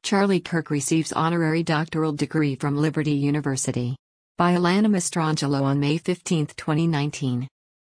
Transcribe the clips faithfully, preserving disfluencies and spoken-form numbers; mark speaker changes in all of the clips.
Speaker 1: Charlie Kirk receives honorary doctoral degree from Liberty University. By Alana Mastrangelo on May fifteenth, twenty nineteen.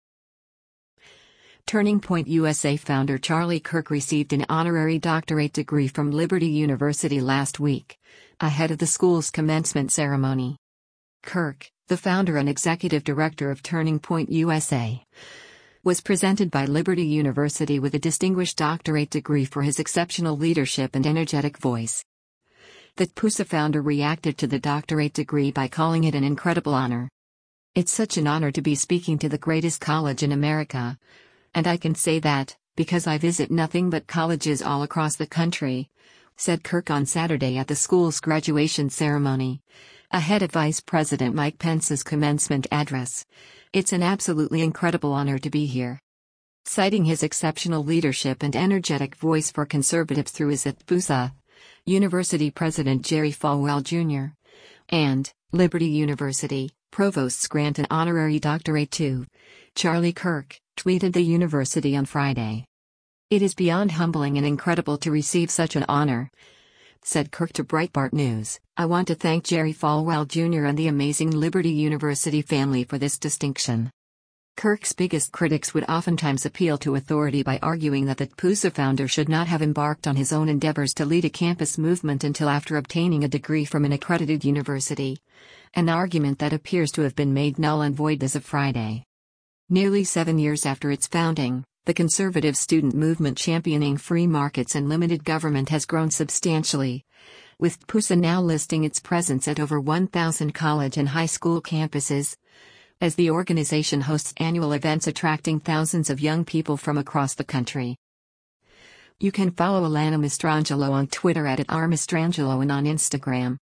Speaker 1: Turning Point U S A founder Charlie Kirk received an honorary doctorate degree from Liberty University last week, ahead of the school's commencement ceremony. Kirk, the founder and executive director of Turning Point U S A, was presented by Liberty University with a distinguished doctorate degree for his exceptional leadership and energetic voice. The T P U S A founder reacted to the doctorate degree by calling it an incredible honor. "It's such an honor to be speaking to the greatest college in America. And I can say that, because I visit nothing but colleges all across the country," said Kirk on Saturday at the school's graduation ceremony, ahead of Vice President Mike Pence's commencement address. "It's an absolutely incredible honor to be here." Citing his exceptional leadership and energetic voice for conservatives through his at T P U S A, University President Jerry Falwell Junior and Liberty University Provosts grant an honorary doctorate to Charlie Kirk, tweeted the university on Friday. "It is beyond humbling and incredible to receive such an honor," said Kirk to Breitbart News. "I want to thank Jerry Falwell Junior and the amazing Liberty University family for this distinction." Kirk's biggest critics would oftentimes appeal to authority by arguing that the T P U S A founder should not have embarked on his own endeavors to lead a campus movement until after obtaining a degree from an accredited university, an argument that appears to have been made null and void as of Friday. Nearly seven years after its founding, the conservative student movement championing free markets and limited government has grown substantially, with T P U S A now listing its presence at over one thousand college and high school campuses, as the organization hosts annual events attracting thousands of young people from across the country. You can follow Alana Mastrangelo on Twitter at, at r mastrangelo and on Instagram